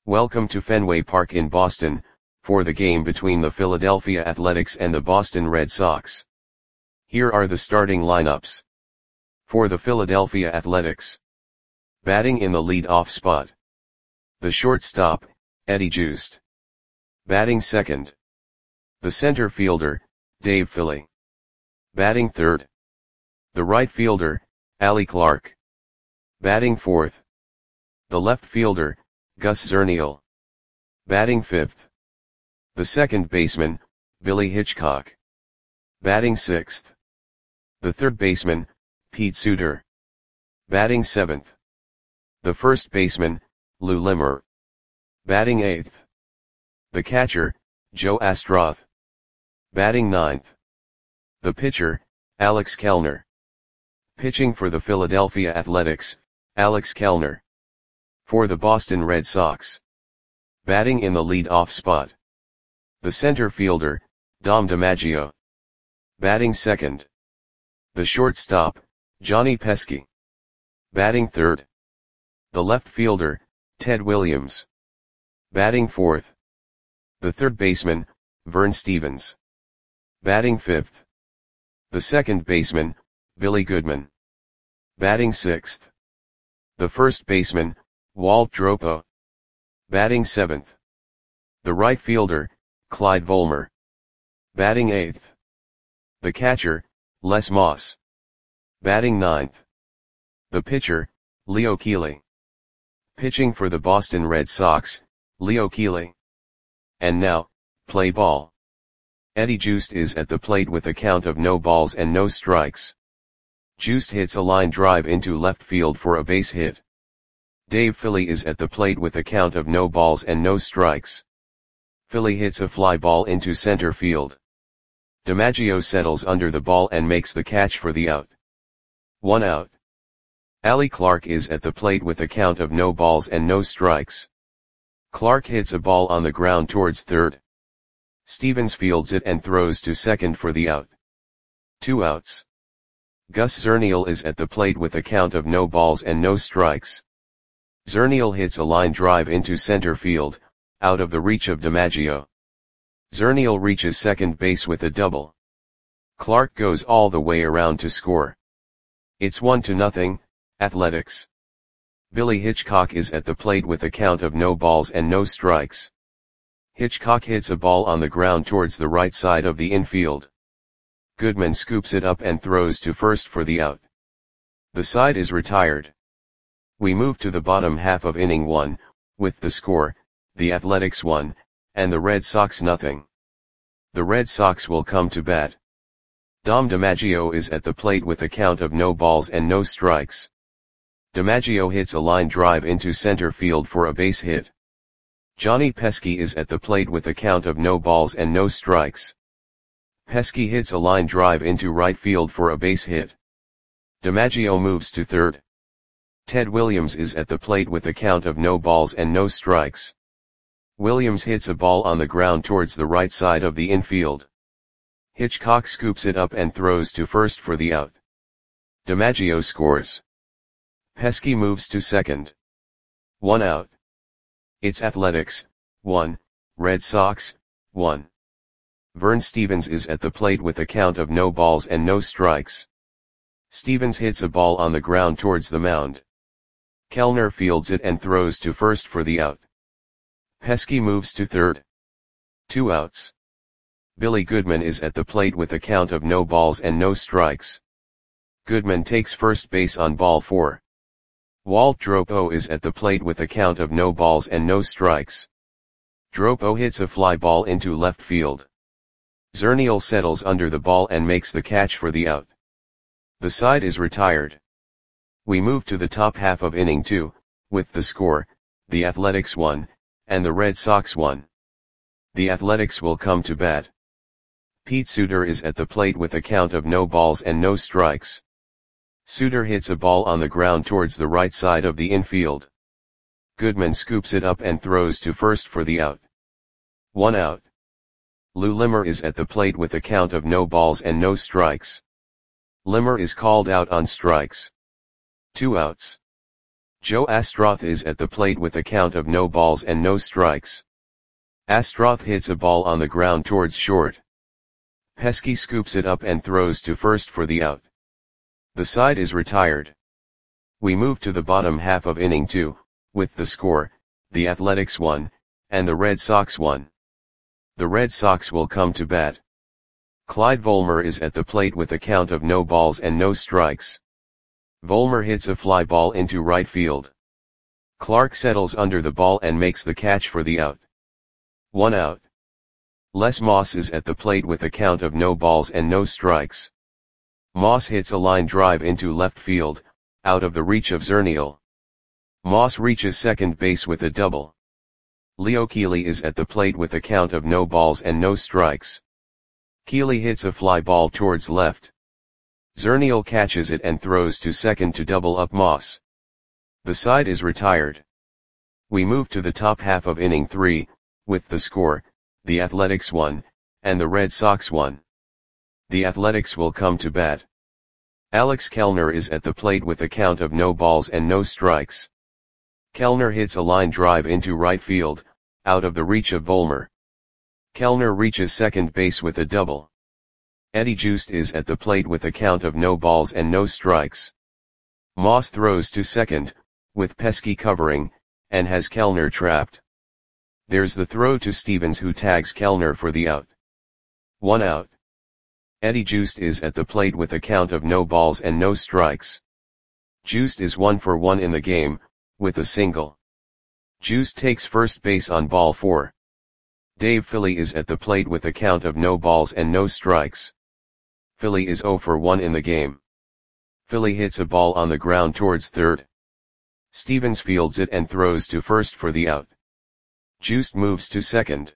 Welcome to Fenway Park in Boston, for the game between the Philadelphia Athletics and the Boston Red Sox. Here are the starting lineups. For the Philadelphia Athletics. Batting in the lead-off spot. The shortstop, Eddie Joost. Batting second. The center fielder, Dave Philly. Batting third. The right fielder, Allie Clark. Batting fourth. The left fielder, Gus Zernial. Batting fifth. The second baseman, Billy Hitchcock. Batting sixth. The third baseman, Pete Suter. Batting seventh. The first baseman, Lou Limmer. Batting eighth. The catcher, Joe Astroth. Batting ninth. The pitcher, Alex Kellner. Pitching for the Philadelphia Athletics, Alex Kellner. For the Boston Red Sox. Batting in the lead-off spot. The center fielder, Dom DiMaggio. Batting second. The shortstop, Johnny Pesky. Batting third. The left fielder, Ted Williams. Batting fourth. The third baseman, Vern Stevens. Batting fifth. The second baseman, Billy Goodman. Batting sixth. The first baseman, Walt Dropo. Batting seventh. The right fielder, Clyde Volmer. Batting eighth. The catcher, Les Moss. Batting ninth. The pitcher, Leo Keeley. Pitching for the Boston Red Sox, Leo Keeley. And now, play ball. Eddie Joost is at the plate with a count of no balls and no strikes. Joost hits a line drive into left field for a base hit. Dave Philly is at the plate with a count of no balls and no strikes. Philly hits a fly ball into center field. DiMaggio settles under the ball and makes the catch for the out. 1 out. Allie Clark is at the plate with a count of no balls and no strikes. Clark hits a ball on the ground towards third. Stevens fields it and throws to second for the out. 2 outs. Gus Zernial is at the plate with a count of no balls and no strikes. Zernial hits a line drive into center field, out of the reach of DiMaggio. Zernial reaches second base with a double. Clark goes all the way around to score. It's 1-0, Athletics. Billy Hitchcock is at the plate with a count of no balls and no strikes. Hitchcock hits a ball on the ground towards the right side of the infield. Goodman scoops it up and throws to first for the out. The side is retired. We move to the bottom half of inning 1, with the score, the Athletics 1, and the Red Sox 0. The Red Sox will come to bat. Dom DiMaggio is at the plate with a count of no balls and no strikes. DiMaggio hits a line drive into center field for a base hit. Johnny Pesky is at the plate with a count of no balls and no strikes. Pesky hits a line drive into right field for a base hit. DiMaggio moves to third. Ted Williams is at the plate with a count of no balls and no strikes. Williams hits a ball on the ground towards the right side of the infield. Hitchcock scoops it up and throws to first for the out. DiMaggio scores. Pesky moves to second. 1 out. It's Athletics, 1, Red Sox, 1. Vern Stevens is at the plate with a count of no balls and no strikes. Stevens hits a ball on the ground towards the mound. Kellner fields it and throws to first for the out. Pesky moves to third. 2 outs. Billy Goodman is at the plate with a count of no balls and no strikes. Goodman takes first base on ball 4. Walt Dropo is at the plate with a count of no balls and no strikes. Dropo hits a fly ball into left field. Zernial settles under the ball and makes the catch for the out. The side is retired. We move to the top half of inning 2, with the score, the Athletics 1, and the Red Sox 1. The Athletics will come to bat. Pete Suter is at the plate with a count of no balls and no strikes. Suter hits a ball on the ground towards the right side of the infield. Goodman scoops it up and throws to first for the out. 1 out. Lou Limmer is at the plate with a count of no balls and no strikes. Limmer is called out on strikes. 2 outs. Joe Astroth is at the plate with a count of no balls and no strikes. Astroth hits a ball on the ground towards short. Pesky scoops it up and throws to first for the out. The side is retired. We move to the bottom half of inning 2, with the score, the Athletics 1, and the Red Sox 1. The Red Sox will come to bat. Clyde Volmer is at the plate with a count of no balls and no strikes. Volmer hits a fly ball into right field. Clark settles under the ball and makes the catch for the out. 1 out. Les Moss is at the plate with a count of no balls and no strikes. Moss hits a line drive into left field, out of the reach of Zernial. Moss reaches second base with a double. Leo Keeley is at the plate with a count of no balls and no strikes. Keeley hits a fly ball towards left. Zernial catches it and throws to second to double up Moss. The side is retired. We move to the top half of inning 3, with the score, the Athletics 1, and the Red Sox 1. The Athletics will come to bat. Alex Kellner is at the plate with a count of no balls and no strikes. Kellner hits a line drive into right field, out of the reach of Volmer. Kellner reaches second base with a double. Eddie Joost is at the plate with a count of no balls and no strikes. Moss throws to second, with Pesky covering, and has Kellner trapped. There's the throw to Stevens, who tags Kellner for the out. 1 out. Eddie Joost is at the plate with a count of no balls and no strikes. Joost is 1 for 1 in the game, with a single. Joost takes first base on ball 4. Dave Philly is at the plate with a count of no balls and no strikes. Philly is 0 for 1 in the game. Philly hits a ball on the ground towards third. Stevens fields it and throws to first for the out. Joost moves to second.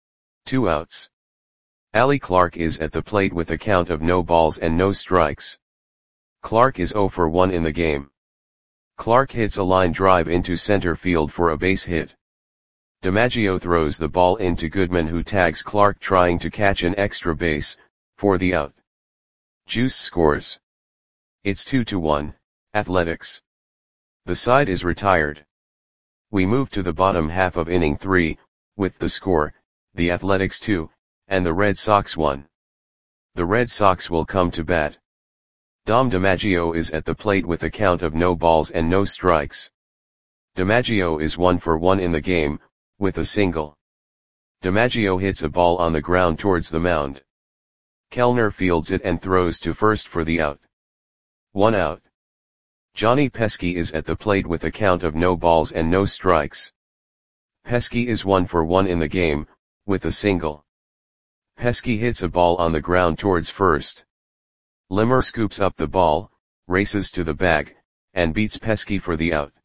2 outs. Allie Clark is at the plate with a count of no balls and no strikes. Clark is 0 for 1 in the game. Clark hits a line drive into center field for a base hit. DiMaggio throws the ball into Goodman, who tags Clark trying to catch an extra base, for the out. Joost scores. It's 2-1, Athletics. The side is retired. We move to the bottom half of inning 3, with the score, the Athletics 2, and the Red Sox 1. The Red Sox will come to bat. Dom DiMaggio is at the plate with a count of no balls and no strikes. DiMaggio is 1 for 1 in the game, with a single. DiMaggio hits a ball on the ground towards the mound. Kellner fields it and throws to first for the out. 1 out. Johnny Pesky is at the plate with a count of no balls and no strikes. Pesky is 1 for 1 in the game, with a single. Pesky hits a ball on the ground towards first. Limmer scoops up the ball, races to the bag, and beats Pesky for the out.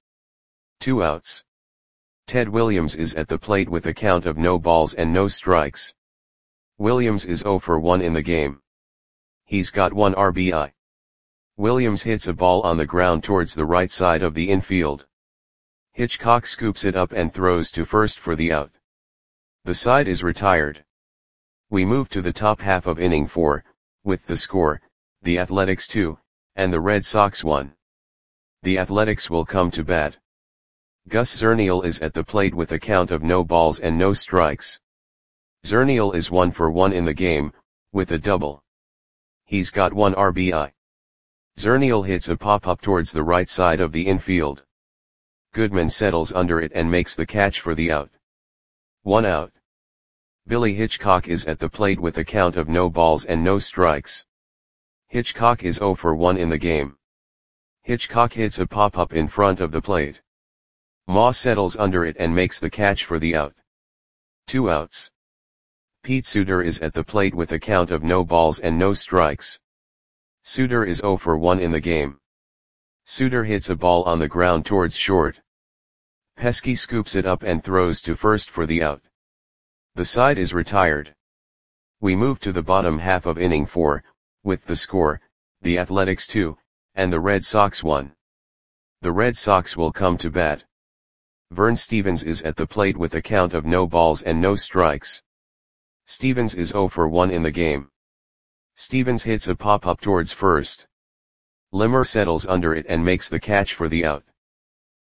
2 outs. Ted Williams is at the plate with a count of no balls and no strikes. Williams is 0 for 1 in the game. He's got 1 RBI. Williams hits a ball on the ground towards the right side of the infield. Hitchcock scoops it up and throws to first for the out. The side is retired. We move to the top half of inning 4, with the score, the Athletics 2, and the Red Sox 1. The Athletics will come to bat. Gus Zernial is at the plate with a count of no balls and no strikes. Zernial is 1 for 1 in the game, with a double. He's got 1 RBI. Zernial hits a pop-up towards the right side of the infield. Goodman settles under it and makes the catch for the out. 1 out. Billy Hitchcock is at the plate with a count of no balls and no strikes. Hitchcock is 0 for 1 in the game. Hitchcock hits a pop-up in front of the plate. Moss settles under it and makes the catch for the out. 2 outs. Pete Suter is at the plate with a count of no balls and no strikes. Suter is 0 for 1 in the game. Suter hits a ball on the ground towards short. Pesky scoops it up and throws to first for the out. The side is retired. We move to the bottom half of inning 4, with the score, the Athletics 2, and the Red Sox 1. The Red Sox will come to bat. Vern Stevens is at the plate with a count of no balls and no strikes. Stevens is 0 for 1 in the game. Stevens hits a pop-up towards first. Limmer settles under it and makes the catch for the out.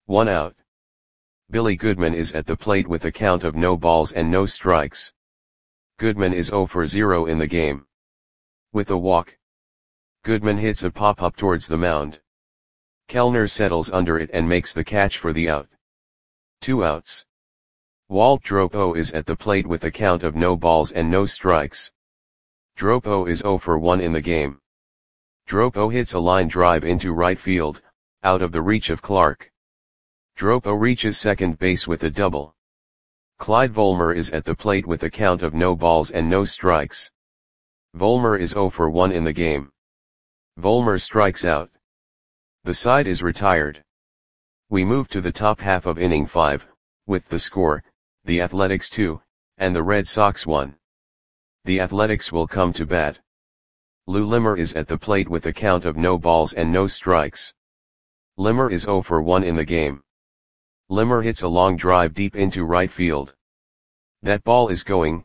1 out. Billy Goodman is at the plate with a count of no balls and no strikes. Goodman is 0 for 0 in the game. With a walk, Goodman hits a pop-up towards the mound. Kellner settles under it and makes the catch for the out. 2 outs. Walt Dropo is at the plate with a count of no balls and no strikes. Dropo is 0 for 1 in the game. Dropo hits a line drive into right field, out of the reach of Clark. Dropo reaches second base with a double. Clyde Volmer is at the plate with a count of no balls and no strikes. Volmer is 0 for 1 in the game. Volmer strikes out. The side is retired. We move to the top half of inning 5, with the score, the Athletics 2, and the Red Sox 1. The Athletics will come to bat. Lou Limmer is at the plate with a count of no balls and no strikes. Limmer is 0 for 1 in the game. Limmer hits a long drive deep into right field. That ball is gone.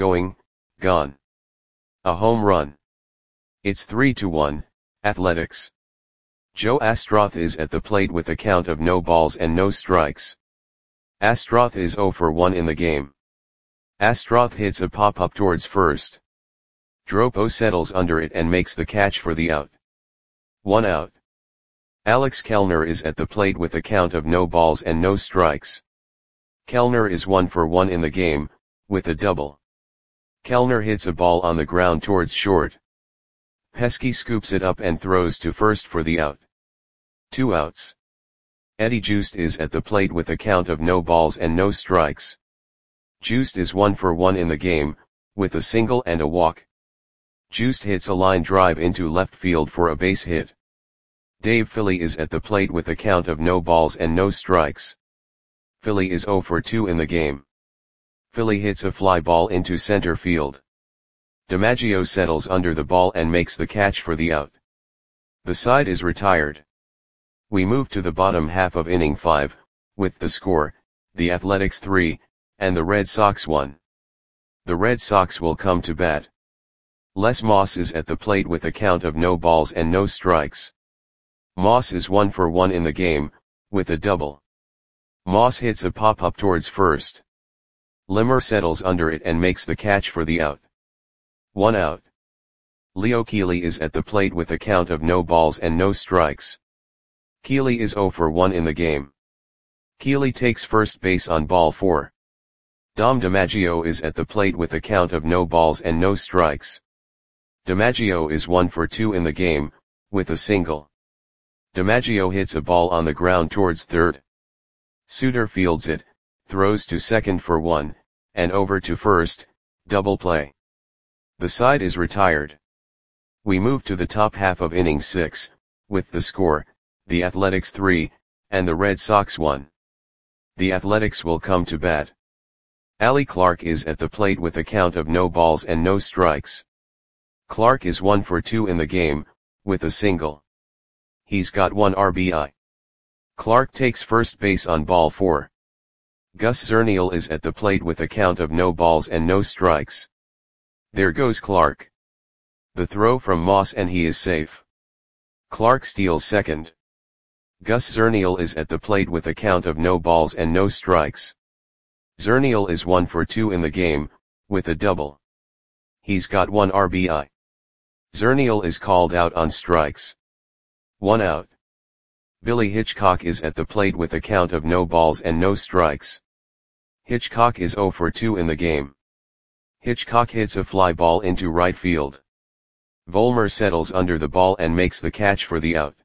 A home run. It's 3-1, Athletics. Joe Astroth is at the plate with a count of no balls and no strikes. Astroth is 0 for 1 in the game. Astroth hits a pop-up towards first. Dropo settles under it and makes the catch for the out. 1 out. Alex Kellner is at the plate with a count of no balls and no strikes. Kellner is 1 for 1 in the game, with a double. Kellner hits a ball on the ground towards short. Pesky scoops it up and throws to first for the out. 2 outs. Eddie Joost is at the plate with a count of no balls and no strikes. Joost is 1 for 1 in the game, with a single and a walk. Joost hits a line drive into left field for a base hit. Dave Philly is at the plate with a count of no balls and no strikes. Philly is 0 for 2 in the game. Philly hits a fly ball into center field. DiMaggio settles under the ball and makes the catch for the out. The side is retired. We move to the bottom half of inning 5, with the score, the Athletics 3, and the Red Sox 1. The Red Sox will come to bat. Les Moss is at the plate with a count of no balls and no strikes. Moss is 1 for 1 in the game, with a double. Moss hits a pop-up towards first. Limmer settles under it and makes the catch for the out. 1 out. Leo Keeley is at the plate with a count of no balls and no strikes. Keeley is 0 for 1 in the game. Keeley takes first base on ball 4. Dom DiMaggio is at the plate with a count of no balls and no strikes. DiMaggio is 1 for 2 in the game, with a single. DiMaggio hits a ball on the ground towards third. Suter fields it, throws to second for 1, and over to first, double play. The side is retired. We move to the top half of inning 6, with the score, the Athletics 3, and the Red Sox 1. The Athletics will come to bat. Allie Clark is at the plate with a count of no balls and no strikes. Clark is 1 for 2 in the game, with a single. He's got 1 RBI. Clark takes first base on ball 4. Gus Zernial is at the plate with a count of no balls and no strikes. There goes Clark. The throw from Moss and he is safe. Clark steals second. Gus Zernial is at the plate with a count of no balls and no strikes. Zernial is 1 for 2 in the game, with a double. He's got 1 RBI. Zernial is called out on strikes. 1 out. Billy Hitchcock is at the plate with a count of no balls and no strikes. Hitchcock is 0 for 2 in the game. Hitchcock hits a fly ball into right field. Volmer settles under the ball and makes the catch for the out.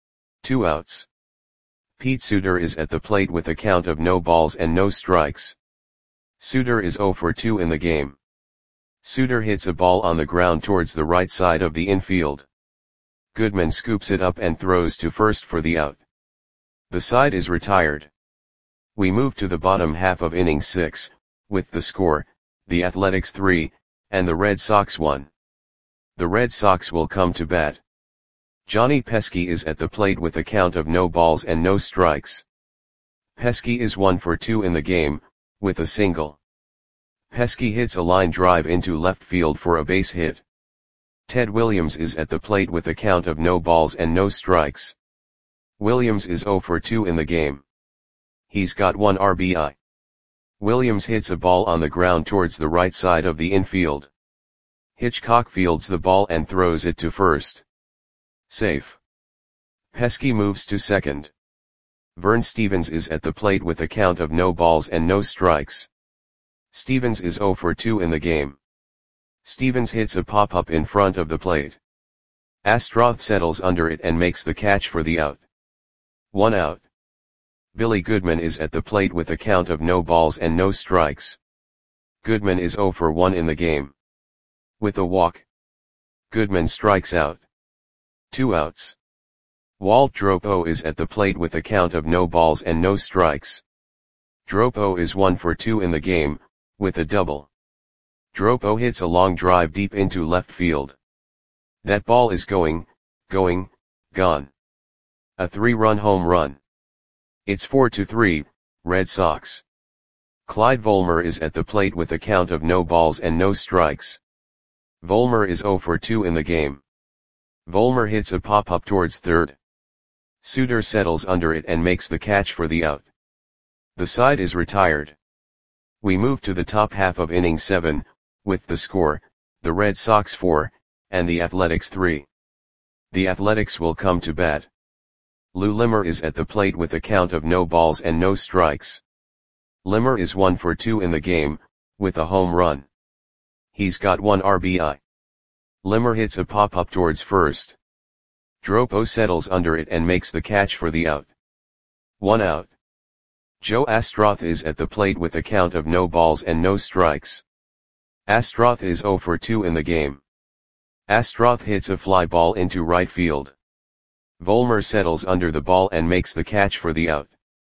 2 outs. Pete Suter is at the plate with a count of no balls and no strikes. Suter is 0 for 2 in the game. Suter hits a ball on the ground towards the right side of the infield. Goodman scoops it up and throws to first for the out. The side is retired. We move to the bottom half of inning 6, with the score, the Athletics 3, and the Red Sox 1. The Red Sox will come to bat. Johnny Pesky is at the plate with a count of no balls and no strikes. Pesky is 1 for 2 in the game, with a single. Pesky hits a line drive into left field for a base hit. Ted Williams is at the plate with a count of no balls and no strikes. Williams is 0 for 2 in the game. He's got 1 RBI. Williams hits a ball on the ground towards the right side of the infield. Hitchcock fields the ball and throws it to first. Safe. Pesky moves to second. Vern Stevens is at the plate with a count of no balls and no strikes. Stevens is 0 for 2 in the game. Stevens hits a pop-up in front of the plate. Astroth settles under it and makes the catch for the out. 1 out. Billy Goodman is at the plate with a count of no balls and no strikes. Goodman is 0 for 1 in the game. With a walk, Goodman strikes out. 2 outs. Walt Dropo is at the plate with a count of no balls and no strikes. Dropo is 1 for 2 in the game, with a double. Dropo hits a long drive deep into left field. That ball is gone. A 3-run home run. It's 4-3, Red Sox. Clyde Volmer is at the plate with a count of no balls and no strikes. Volmer is 0 for 2 in the game. Volmer hits a pop-up towards third. Suter settles under it and makes the catch for the out. The side is retired. We move to the top half of inning 7, with the score, the Red Sox 4, and the Athletics 3. The Athletics will come to bat. Lou Limmer is at the plate with a count of no balls and no strikes. Limmer is 1 for 2 in the game, with a home run. He's got 1 RBI. Limmer hits a pop-up towards first. Dropo settles under it and makes the catch for the out. 1 out. Joe Astroth is at the plate with a count of no balls and no strikes. Astroth is 0 for 2 in the game. Astroth hits a fly ball into right field. Volmer settles under the ball and makes the catch for the out.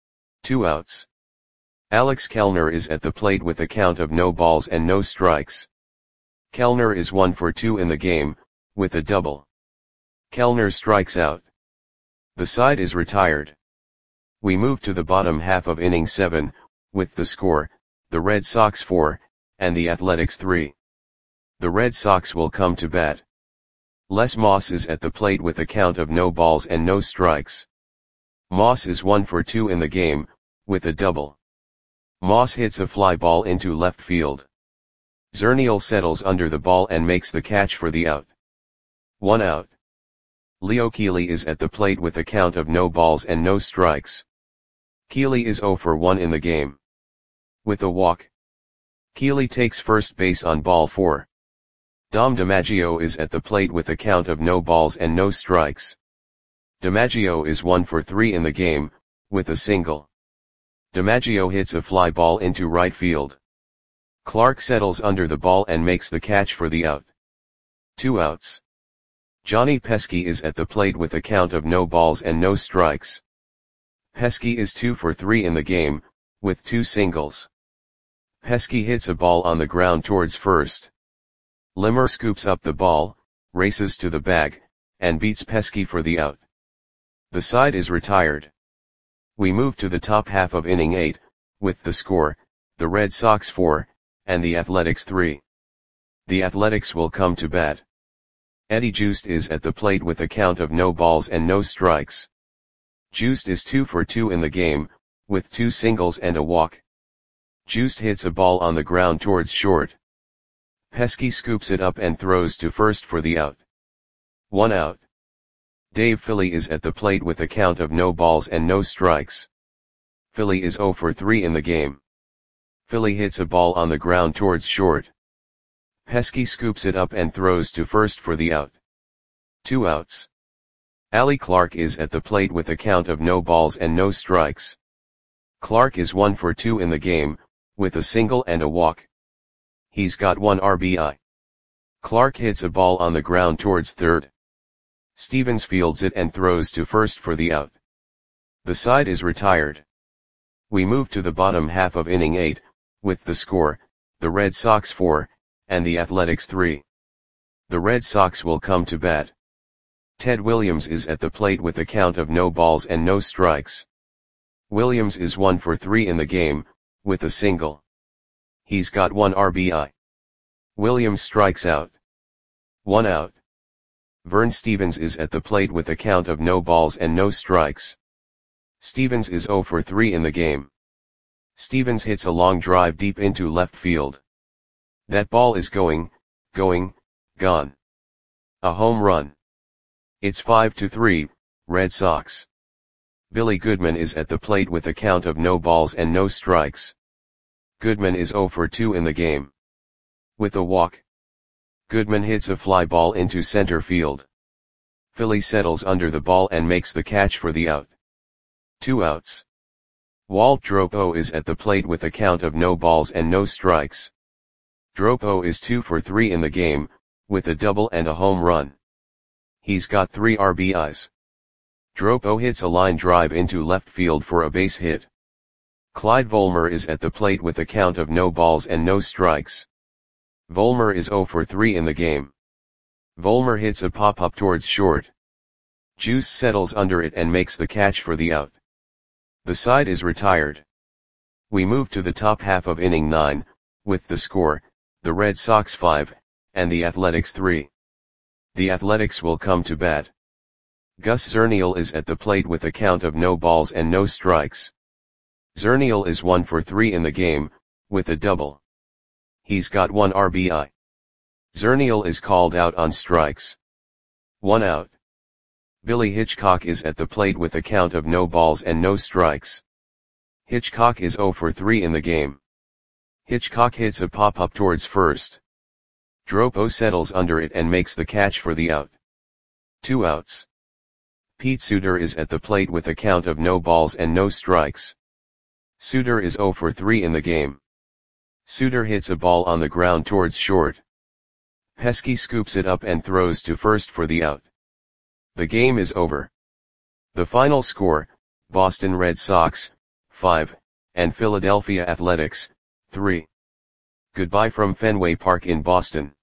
2 outs. Alex Kellner is at the plate with a count of no balls and no strikes. Kellner is 1 for 2 in the game, with a double. Kellner strikes out. The side is retired. We move to the bottom half of inning 7, with the score, the Red Sox 4, and the Athletics 3. The Red Sox will come to bat. Les Moss is at the plate with a count of no balls and no strikes. Moss is 1 for 2 in the game, with a double. Moss hits a fly ball into left field. Zernial settles under the ball and makes the catch for the out. 1 out. Leo Keeley is at the plate with a count of no balls and no strikes. Keeley is 0 for 1 in the game. With a walk, Keeley takes first base on ball 4. Dom DiMaggio is at the plate with a count of no balls and no strikes. DiMaggio is 1 for 3 in the game, with a single. DiMaggio hits a fly ball into right field. Clark settles under the ball and makes the catch for the out. 2 outs. Johnny Pesky is at the plate with a count of no balls and no strikes. Pesky is 2 for 3 in the game, with 2 singles. Pesky hits a ball on the ground towards first. Limmer scoops up the ball, races to the bag, and beats Pesky for the out. The side is retired. We move to the top half of inning 8, with the score, the Red Sox 4, and the Athletics 3. The Athletics will come to bat. Eddie Joost is at the plate with a count of no balls and no strikes. Joost is 2 for 2 in the game, with 2 singles and a walk. Joost hits a ball on the ground towards short. Pesky scoops it up and throws to first for the out. 1 out. Dave Philly is at the plate with a count of no balls and no strikes. Philly is 0 for 3 in the game. Philly hits a ball on the ground towards short. Pesky scoops it up and throws to first for the out. 2 outs. Allie Clark is at the plate with a count of no balls and no strikes. Clark is 1 for 2 in the game, with a single and a walk. He's got 1 RBI. Clark hits a ball on the ground towards third. Stevens fields it and throws to first for the out. The side is retired. We move to the bottom half of inning 8, with the score, the Red Sox 4, and the Athletics 3. The Red Sox will come to bat. Ted Williams is at the plate with a count of no balls and no strikes. Williams is 1 for 3 in the game, with a single. He's got 1 RBI. Williams strikes out. 1 out. Vern Stevens is at the plate with a count of no balls and no strikes. Stevens is 0 for 3 in the game. Stevens hits a long drive deep into left field. That ball is gone. A home run. It's 5-3, Red Sox. Billy Goodman is at the plate with a count of no balls and no strikes. Goodman is 0 for 2 in the game. With a walk, Goodman hits a fly ball into center field. Philly settles under the ball and makes the catch for the out. 2 outs. Walt Dropo is at the plate with a count of no balls and no strikes. Dropo is 2 for 3 in the game, with a double and a home run. He's got 3 RBIs. Dropo hits a line drive into left field for a base hit. Clyde Volmer is at the plate with a count of no balls and no strikes. Volmer is 0 for 3 in the game. Volmer hits a pop-up towards short. Juice settles under it and makes the catch for the out. The side is retired. We move to the top half of inning 9, with the score, the Red Sox 5, and the Athletics 3. The Athletics will come to bat. Gus Zernial is at the plate with a count of no balls and no strikes. Zernial is 1 for 3 in the game, with a double. He's got 1 RBI. Zernial is called out on strikes. 1 out. Billy Hitchcock is at the plate with a count of no balls and no strikes. Hitchcock is 0 for 3 in the game. Hitchcock hits a pop-up towards first. Dropo settles under it and makes the catch for the out. 2 outs. Pete Suter is at the plate with a count of no balls and no strikes. Suter is 0 for 3 in the game. Suter hits a ball on the ground towards short. Pesky scoops it up and throws to first for the out. The game is over. The final score, Boston Red Sox, 5, and Philadelphia Athletics, 3. Goodbye from Fenway Park in Boston.